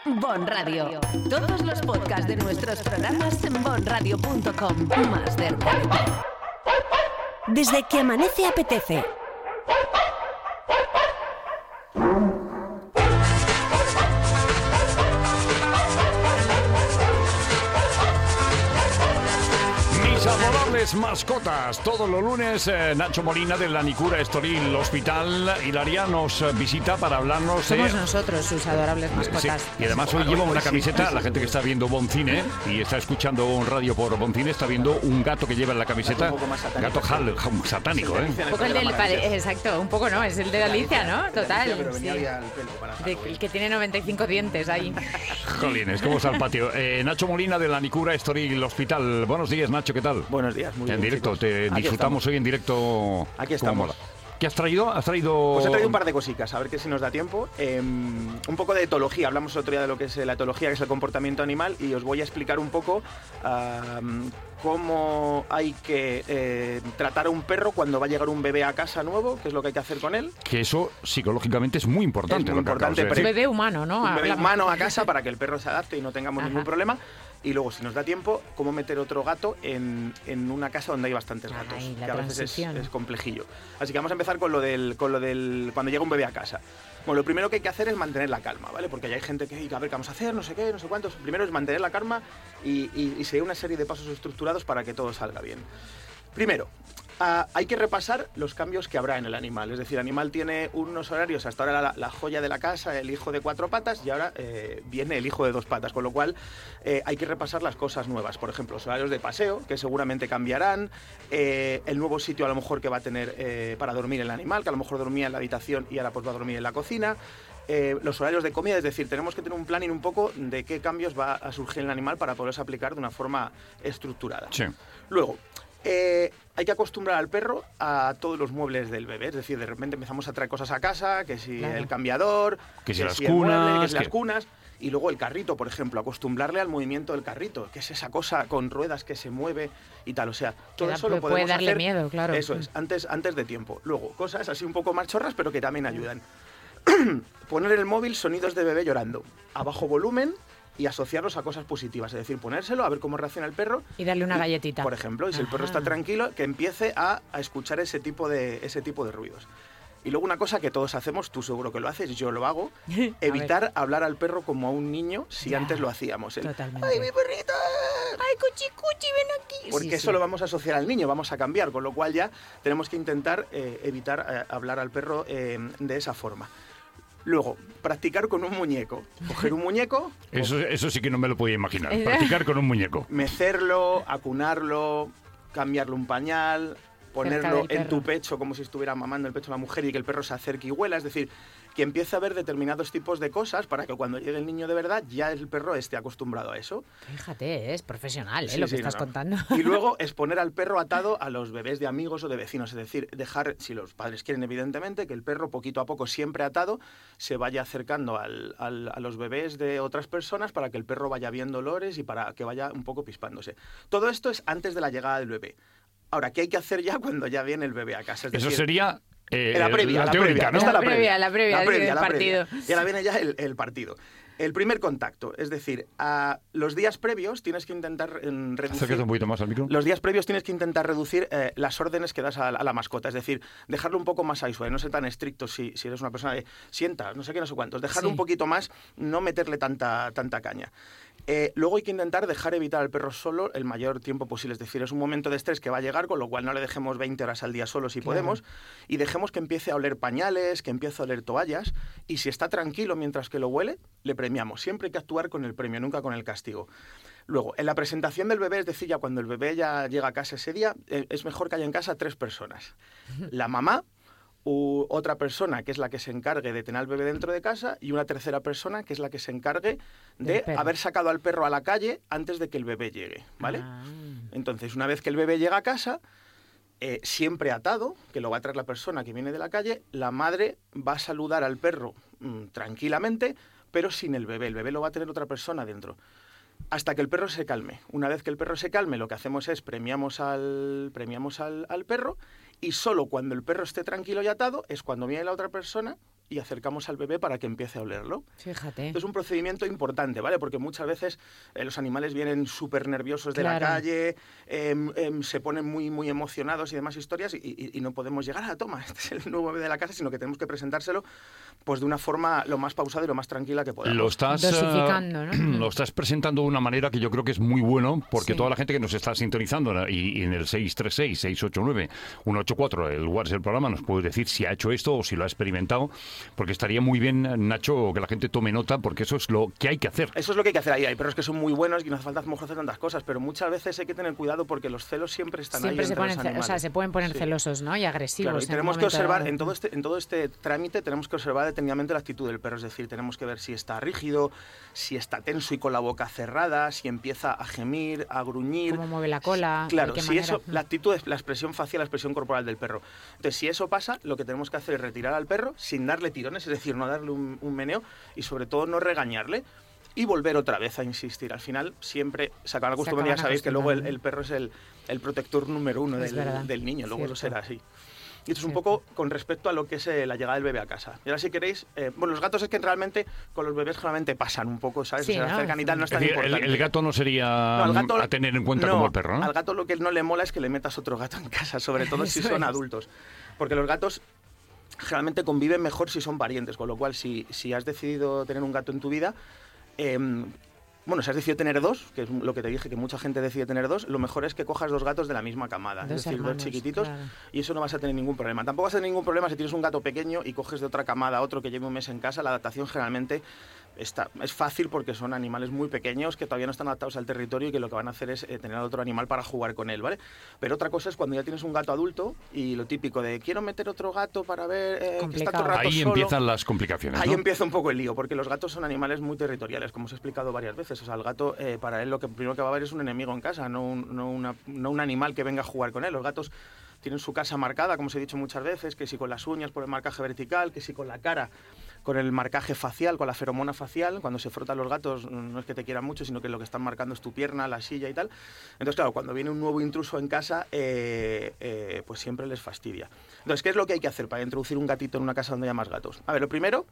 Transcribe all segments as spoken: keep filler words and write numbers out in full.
Bon Radio. Todos los podcasts de nuestros programas en bon radio punto com. Más cerca de ti. Desde que amanece apetece. Adorables mascotas. Todos los lunes eh, Nacho Molina de la Nicura Estoril Hospital Hilaria nos eh, visita para hablarnos. Somos eh, nosotros sus adorables mascotas. Sí. Y además hoy lleva una camiseta. La gente que está viendo Boncine y está escuchando un radio por Boncine está viendo un gato que lleva en la camiseta. Gato Hal, satánico, ¿eh? Un poco el del pare- exacto, un poco no, es el de Alicia, ¿no? Total. Pero venía Sí. ya al pelo para De- el que tiene noventa y cinco dientes ahí. Jolines, ¿cómo está el patio? Eh, Nacho Molina de la Nicura Estoril Hospital. Buenos días, Nacho, ¿qué tal? Buenos días, muy bien. En directo, chicos. te Aquí disfrutamos estamos. hoy en directo. Aquí como estamos. mola. ¿Qué has traído? ¿Has traído...? Pues he traído un par de cositas, a ver que si nos da tiempo. Eh, un poco de etología, hablamos el otro día de lo que es la etología, que es el comportamiento animal, y os voy a explicar un poco uh, cómo hay que eh, tratar a un perro cuando va a llegar un bebé a casa nuevo, qué es lo que hay que hacer con él. Que eso psicológicamente es muy importante. Es muy lo que acabas importante, de Un decir. bebé humano, ¿no? Un bebé Hablamos. humano a casa para que el perro se adapte y no tengamos Ajá. ningún problema. Y luego, si nos da tiempo, cómo meter otro gato en, en una casa donde hay bastantes Ay, gatos, la que a veces es, transición. es complejillo. Así que vamos a empezar con lo del, con lo del cuando llega un bebé a casa. Bueno, lo primero que hay que hacer es mantener la calma, ¿vale? Porque ya hay gente que, a ver, ¿qué vamos a hacer? No sé qué, no sé cuántos. Primero es mantener la calma y, y, y seguir una serie de pasos estructurados para que todo salga bien. Primero, Uh, hay que repasar los cambios que habrá en el animal. Es decir, el animal tiene unos horarios, hasta ahora la, la joya de la casa, el hijo de cuatro patas, y ahora eh, viene el hijo de dos patas, con lo cual eh, hay que repasar las cosas nuevas. Por ejemplo, los horarios de paseo, que seguramente cambiarán, eh, el nuevo sitio a lo mejor que va a tener eh, para dormir el animal, que a lo mejor dormía en la habitación y ahora pues va a dormir en la cocina. Eh, los horarios de comida, es decir, tenemos que tener un planning un poco de qué cambios va a surgir en el animal para poderse aplicar de una forma estructurada. Sí. Luego, Eh, hay que acostumbrar al perro a todos los muebles del bebé. Es decir, de repente empezamos a traer cosas a casa, que si Claro. el cambiador, Que si las el mueble, cunas, que si las que- cunas, y luego el carrito, por ejemplo, acostumbrarle al movimiento del carrito, que es esa cosa con ruedas que se mueve y tal. O sea, todo da- eso lo puede podemos darle hacer. miedo, claro. Eso es, antes, antes de tiempo. Luego, cosas así un poco más chorras, pero que también ayudan. Poner en el móvil sonidos de bebé llorando, a bajo volumen, y asociarlos a cosas positivas, es decir, ponérselo, a ver cómo reacciona el perro. Y darle una galletita. Por ejemplo, y si el perro está Ajá. tranquilo, que empiece a, a escuchar ese tipo, de, ese tipo de ruidos. Y luego una cosa que todos hacemos, tú seguro que lo haces, yo lo hago, evitar hablar al perro como a un niño si Ya, antes lo hacíamos. El, totalmente. ¡ay, mi perrito! ¡Ay, cuchi, cuchi, ven aquí! Porque Sí, eso sí. lo vamos a asociar al niño, vamos a cambiar, con lo cual ya tenemos que intentar eh, evitar eh, hablar al perro eh, de esa forma. Luego, practicar con un muñeco. Coger un muñeco, Eso, eso sí que no me lo podía imaginar. Es- Practicar con un muñeco. mecerlo, acunarlo, cambiarle un pañal, ponerlo del en tu perro. pecho como si estuviera mamando el pecho de la mujer y que el perro se acerque y huela. Es decir, que empiece a ver determinados tipos de cosas para que cuando llegue el niño de verdad ya el perro esté acostumbrado a eso. Fíjate, es profesional, ¿eh? Sí, lo que sí, estás no, no. contando. Y luego exponer al perro atado a los bebés de amigos o de vecinos. Es decir, dejar, si los padres quieren evidentemente, que el perro poquito a poco, siempre atado, se vaya acercando al, al, a los bebés de otras personas para que el perro vaya viendo olores y para que vaya un poco pispándose. Todo esto es antes de la llegada del bebé. Ahora, ¿qué hay que hacer ya cuando ya viene el bebé a casa? Es Eso decir, sería eh, la previa, la la teórica, previa. ¿no? Esta es La previa, la previa, del la previa. partido. Y ahora viene ya el, el partido. El primer contacto, es decir, a los días previos tienes que intentar mm, reducir... Acércate un poquito más al micro. Los días previos tienes que intentar reducir eh, las órdenes que das a, la- a la mascota, es decir, dejarlo un poco más suave, no ser tan estricto si, si eres una persona de sienta, no sé qué, no sé cuántos, dejarlo Sí. un poquito más, no meterle tanta, tanta caña. Eh, luego hay que intentar dejar evitar al perro solo el mayor tiempo posible, es decir, es un momento de estrés que va a llegar, con lo cual no le dejemos veinte horas al día solo si Claro. podemos, y dejemos que empiece a oler pañales, que empiece a oler toallas, y si está tranquilo mientras que lo huele, le premiamos. Siempre hay que actuar con el premio, nunca con el castigo. Luego, en la presentación del bebé, es decir, ya cuando el bebé ya llega a casa ese día, eh, es mejor que haya en casa tres personas. La mamá, u otra persona que es la que se encargue de tener al bebé dentro de casa y una tercera persona que es la que se encargue de Del perro. haber sacado al perro a la calle antes de que el bebé llegue, ¿vale? Ah. Entonces, una vez que el bebé llega a casa, eh, siempre atado, que lo va a traer la persona que viene de la calle, la madre va a saludar al perro mmm, tranquilamente, pero sin el bebé. El bebé lo va a tener otra persona dentro. Hasta que el perro se calme. Una vez que el perro se calme, lo que hacemos es premiamos al, premiamos al, al perro, y solo cuando el perro esté tranquilo y atado es cuando viene la otra persona y acercamos al bebé para que empiece a olerlo. Fíjate. Es un procedimiento importante, ¿vale? Porque muchas veces eh, los animales vienen súper nerviosos de Claro. la calle, eh, eh, se ponen muy, muy emocionados y demás historias y, y, y no podemos llegar a, toma, este es el nuevo bebé de la casa, sino que tenemos que presentárselo pues de una forma lo más pausada y lo más tranquila que podamos. Lo estás, Dosificando, eh, ¿no? lo estás presentando de una manera que yo creo que es muy bueno, porque Sí. toda la gente que nos está sintonizando ¿no? y, y en el seis tres seis, seis ocho nueve, uno ocho cuatro, el WhatsApp del programa, nos puede decir si ha hecho esto o si lo ha experimentado, porque estaría muy bien, Nacho, que la gente tome nota, porque eso es lo que hay que hacer. Eso es lo que hay que hacer ahí. Hay perros que son muy buenos y no hace falta a lo mejor hacer tantas cosas, pero muchas veces hay que tener cuidado porque los celos siempre están Siempre ahí se entre ponen, los ce- o animales. sea, se pueden poner Sí. celosos, ¿no? Y agresivos. Claro, y en tenemos un que momento observar, dado. en todo, este, en todo este trámite, tenemos que observar detenidamente la actitud del perro. Es decir, tenemos que ver si está rígido, si está tenso y con la boca cerrada, si empieza a gemir, a gruñir. Cómo mueve la cola, Claro, de qué si manera. eso, la actitud es la expresión facial, la expresión corporal del perro. Entonces, si eso pasa, lo que tenemos que hacer es retirar al perro sin darle tirones, es decir, no darle un, un meneo y sobre todo no regañarle. Y volver otra vez a insistir. Al final siempre se acaban acostumbrando. Ya acaban sabéis que luego el, acostumbrando. el perro es el, el protector número uno Es del, verdad, del niño, luego lo cierto. será así. Y esto es un Cierto. poco con respecto a lo que es eh, la llegada del bebé a casa. Y ahora si queréis, eh, bueno, los gatos es que realmente con los bebés generalmente pasan un poco, ¿sabes? Sí, o sea, ¿no? acercan y tal, no es Es tan decir, el, importante. el gato no sería No, al gato- a tener en cuenta no, como el perro, ¿no? Al gato lo que no le mola es que le metas otro gato en casa, sobre todo si Eso son es. adultos. Porque los gatos generalmente conviven mejor si son parientes, con lo cual si, si has decidido tener un gato en tu vida, eh, bueno, si has decidido tener dos, que es lo que te dije, que mucha gente decide tener dos, lo mejor es que cojas dos gatos de la misma camada, Dos es decir, hermanos, dos chiquititos, claro. y eso no vas a tener ningún problema. Tampoco vas a tener ningún problema si tienes un gato pequeño y coges de otra camada a otro que lleve un mes en casa. La adaptación generalmente está, es fácil porque son animales muy pequeños que todavía no están adaptados al territorio y que lo que van a hacer es eh, tener a otro animal para jugar con él, ¿vale? Pero otra cosa es cuando ya tienes un gato adulto y lo típico de quiero meter otro gato para ver eh, que está todo el Complicado. rato Ahí solo. empiezan las complicaciones, Ahí ¿no? empieza un poco el lío, porque los gatos son animales muy territoriales, como os he explicado varias veces. O sea, el gato, eh, para él, lo que primero que va a haber es un enemigo en casa, no un, no, una- no un animal que venga a jugar con él. Los gatos tienen su casa marcada, como os he dicho muchas veces, que si con las uñas por el marcaje vertical, que si con la cara, con el marcaje facial, con la feromona facial. Cuando se frotan los gatos, no es que te quieran mucho, sino que lo que están marcando es tu pierna, la silla y tal. Entonces, claro, cuando viene un nuevo intruso en casa, eh, eh, pues siempre les fastidia. Entonces, ¿qué es lo que hay que hacer para introducir un gatito en una casa donde haya más gatos? A ver, lo primero,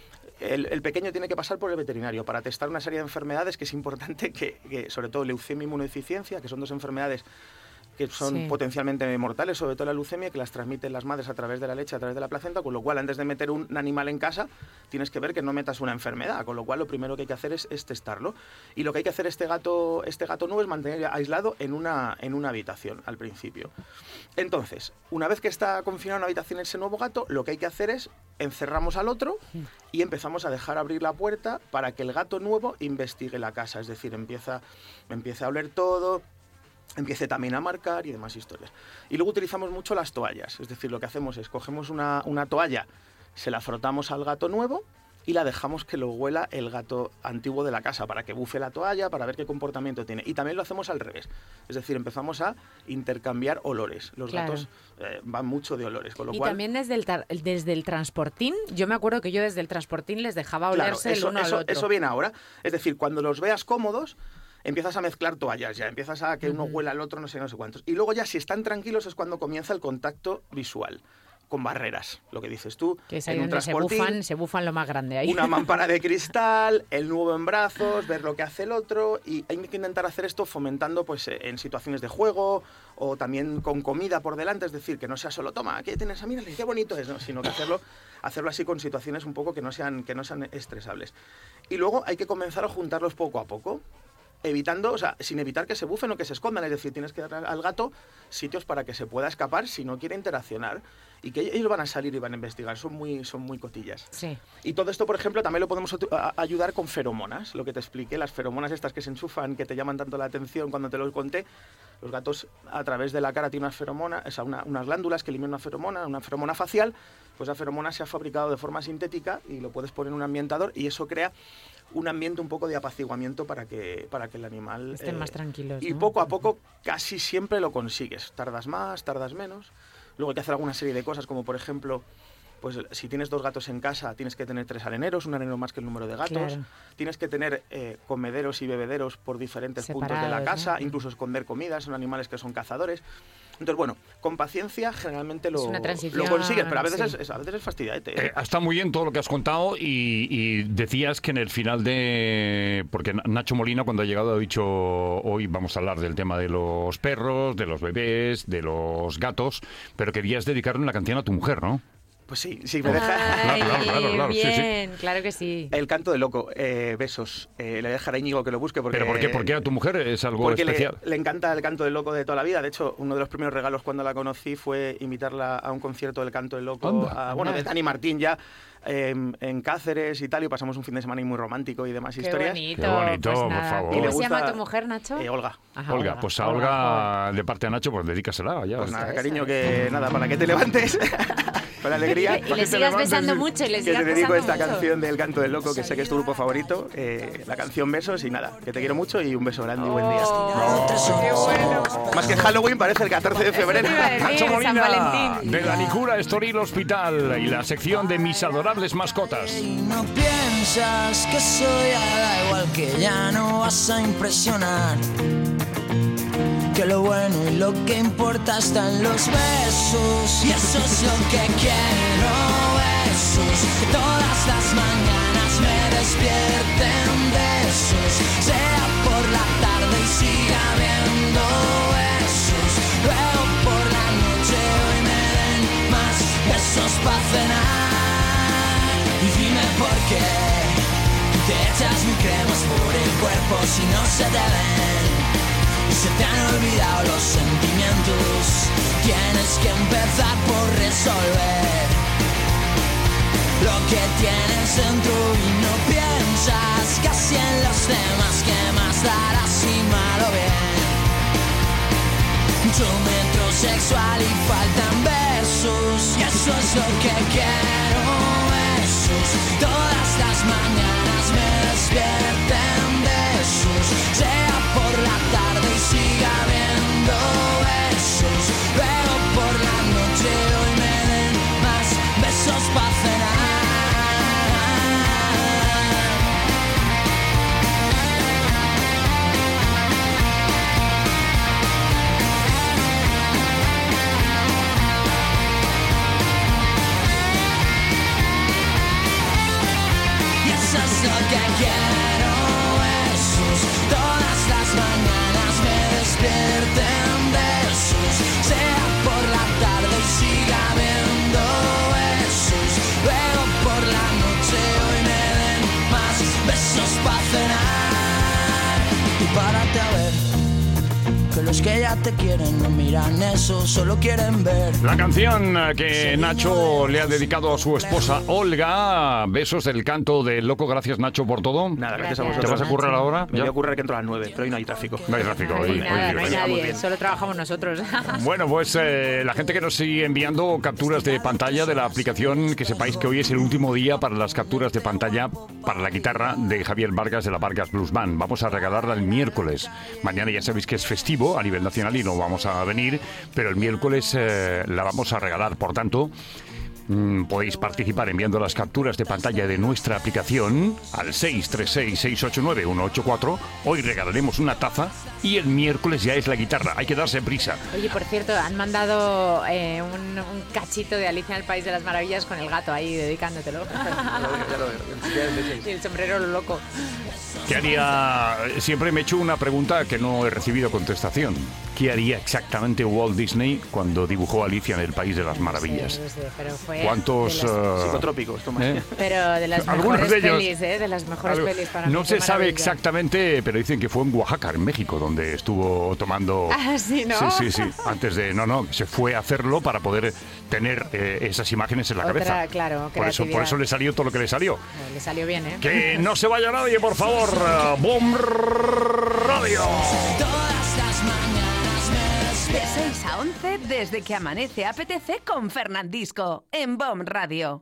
el, el pequeño tiene que pasar por el veterinario para testar una serie de enfermedades que es importante que, que sobre todo leucemia e inmunodeficiencia, que son dos enfermedades que son Sí. potencialmente mortales, sobre todo la leucemia, que las transmiten las madres a través de la leche, a través de la placenta, con lo cual antes de meter un animal en casa tienes que ver que no metas una enfermedad, con lo cual lo primero que hay que hacer es, es testarlo. Y lo que hay que hacer este gato, este gato nuevo es mantener aislado en una, en una habitación al principio. Entonces, una vez que está confinado en una habitación ese nuevo gato, lo que hay que hacer es encerramos al otro y empezamos a dejar abrir la puerta para que el gato nuevo investigue la casa, es decir, empieza, empieza a oler todo, empiece también a marcar y demás historias. Y luego utilizamos mucho las toallas, es decir, lo que hacemos es cogemos una, una toalla, se la frotamos al gato nuevo y la dejamos que lo huela el gato antiguo de la casa para que bufe la toalla, para ver qué comportamiento tiene. Y también lo hacemos al revés, es decir, empezamos a intercambiar olores. Los Claro. gatos eh, van mucho de olores, con lo Y cual... también desde el, tar- desde el transportín, yo me acuerdo que yo desde el transportín les dejaba Claro, olerse eso, el uno eso, al otro. eso viene ahora. Es decir, cuando los veas cómodos, empiezas a mezclar toallas ya, empiezas a que uno Ujú. huela al otro, no sé, no sé cuántos. Y luego ya si están tranquilos es cuando comienza el contacto visual, con barreras, lo que dices tú. Que es ahí en un donde se transportín, bufan, se bufan lo más grande ahí. una mampara de cristal, el nuevo en brazos, ver lo que hace el otro, y hay que intentar hacer esto fomentando pues eh, en situaciones de juego o también con comida por delante, es decir, que no sea solo toma, ¿qué tienes? Ah, mira, qué bonito es, ¿no? Sino que hacerlo, hacerlo así con situaciones un poco que no sean, que no sean estresables. Y luego hay que comenzar a juntarlos poco a poco, evitando, o sea, sin evitar que se bufen o que se escondan, es decir, tienes que dar al gato sitios para que se pueda escapar si no quiere interaccionar y que ellos van a salir y van a investigar, son muy, son muy cotillas. Sí. Y todo esto, por ejemplo, también lo podemos atu- a- ayudar con feromonas, lo que te expliqué, las feromonas estas que se enchufan, que te llaman tanto la atención cuando te lo conté. Los gatos a través de la cara tienen unas feromonas, o sea, una- unas glándulas que eliminan una feromona, una feromona facial, pues la feromona se ha fabricado de forma sintética y lo puedes poner en un ambientador y eso crea un ambiente un poco de apaciguamiento para que, para que el animal... Estén eh, más tranquilos, Y ¿no? poco a poco casi siempre lo consigues. Tardas más, tardas menos. Luego hay que hacer alguna serie de cosas, como por ejemplo pues si tienes dos gatos en casa, tienes que tener tres areneros, un arenero más que el número de gatos. Claro. Tienes que tener eh, comederos y bebederos por diferentes puntos de la Separados, casa, ¿no? incluso esconder comida, son animales que son cazadores. Entonces, bueno, con paciencia generalmente lo, Es una transición, lo consigues, pero a veces, sí. es, a veces es fastidiante. ¿eh? Eh, está muy bien todo lo que has contado y, y decías que en el final de... Porque Nacho Molina cuando ha llegado ha dicho hoy vamos a hablar del tema de los perros, de los bebés, de los gatos, pero querías dedicarle una canción a tu mujer, ¿no? Pues sí, sí, me deja... Ay, Claro, claro, claro, claro, sí, sí. bien, claro que sí. El canto de loco, eh, besos. Eh, le dejaré a Íñigo que lo busque porque... ¿Pero por qué? ¿Por qué a tu mujer es algo Porque le, especial? le encanta el canto del loco de toda la vida. De hecho, uno de los primeros regalos cuando la conocí fue invitarla a un concierto del canto del loco, Anda, a- bueno, anda. de Dani Martín ya, eh, en Cáceres y tal, y pasamos un fin de semana ahí muy romántico y demás Qué historias. bonito. Qué bonito, pues por nada. favor. ¿Cómo Y le se llama gusta- tu mujer, Nacho? Eh, Olga. Ajá, Olga, pues a Olga, Olga, de parte de Nacho, pues dedícasela. Ya. Pues está. nada, es, cariño, ¿sabes? que nada, para que te levantes con alegría. Y le para que te sigas levantes, besando mucho y le que sigas te dedico besando esta mucho. canción del canto del loco, que sé que es tu grupo favorito, eh, la canción Besos, y nada, que te quiero mucho y un beso grande y buen día. Oh, qué bueno. Más que Halloween parece el catorce de febrero. Eso te iba a decir. Nacho San Molina, Valentín. de la Nicura Estoril Hospital y la sección de mis adorables mascotas. Y no piensas que soy hada, igual que ya no vas a impresionar. Que lo bueno y lo que importa está en los besos. Y eso es lo que quiero, besos. Que todas las mañanas me despierten besos. Sea por la tarde y siga habiendo besos. Luego por la noche hoy me den más besos para cenar. Y dime por qué te echas mil cremas por el cuerpo si no se te ven. Y se te han olvidado los sentimientos. Tienes que empezar por resolver lo que tienes dentro y no piensas casi en los demás. Que más dará si mal o bien. Mucho metrosexual y faltan besos. Y eso es lo que quiero, besos. Todas las mañanas me despierten besos. Sea por la tarde y siga habiendo besos. Luego por la noche hoy me den más besos para cenar. Y eso es lo que quiero, besos. Todas las mañanas me despierten besos. Sea por la tarde y siga habiendo besos. Luego por la noche hoy me den más besos para cenar. Y párate a ver que los que ya te quieren no miran eso, solo quieren ver. La canción eh, que Nacho le ha dedicado a su esposa Olga. Besos del canto del loco. Gracias, Nacho, por todo. Nada, gracias a Gracias. ¿Te vosotros. vas a currar ahora? Me voy ¿Ya? a ocurrir que entro a las nueve, pero hoy no hay tráfico. No hay tráfico. No hoy, hay nada, hoy, no hay hoy. vamos nadie, bien. solo trabajamos nosotros. Bueno, pues eh, la gente que nos sigue enviando capturas de pantalla de la aplicación, que sepáis que hoy es el último día para las capturas de pantalla para la guitarra de Javier Vargas de la Vargas Blues Band. Vamos a regalarla el miércoles. Mañana ya sabéis que es festivo a nivel nacional y no vamos a venir, pero el miércoles eh, la vamos a regalar. Por tanto, mm, podéis participar enviando las capturas de pantalla de nuestra aplicación al seis tres seis, seis ocho nueve, uno ocho cuatro. Hoy regalaremos una taza y el miércoles ya es la guitarra. Hay que darse prisa. Oye, por cierto, han mandado eh, un, un cachito de Alicia en el País de las Maravillas con el gato ahí dedicándotelo. Ya lo veo, ya lo veo. Ya es de seis. Y el sombrero lo loco. ¿Qué haría? Siempre me he hecho una pregunta que no he recibido contestación. ¿Qué haría exactamente Walt Disney cuando dibujó a Alicia en el País de las Maravillas? No sé, no sé, pero fue ¿Cuántos? de las- eh, Psicotrópicos, toma. ¿eh? pero de las Algunos mejores de ellos. pelis, ¿eh? De las mejores Algo- pelis para No mí, se qué sabe maravilla. exactamente, pero dicen que fue en Oaxaca, en México, donde estuvo tomando... Ah, sí, ¿no? Sí, sí, sí. Antes de... No, no, se fue a hacerlo para poder tener eh, esas imágenes en la Otra, cabeza. claro, por eso, por creatividad. eso le salió todo lo que le salió. Le salió bien, ¿eh? Que no se vaya nadie, por favor. Uh, Boom Radio. Todas las mañanas me De despierten. seis a once, desde que amanece apetece con Fernandisco, en B O M Radio.